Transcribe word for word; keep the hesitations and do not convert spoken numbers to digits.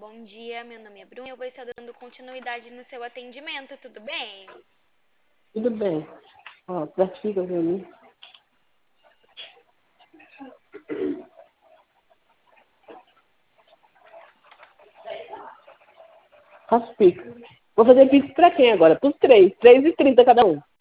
bom dia. Meu nome é Bruna e eu vou estar dando continuidade no seu atendimento, tudo bem? Tudo bem. Ó, pratica pra mim. Faço pix. Vou fazer pix pra quem agora? Pros três. Três e trinta cada um.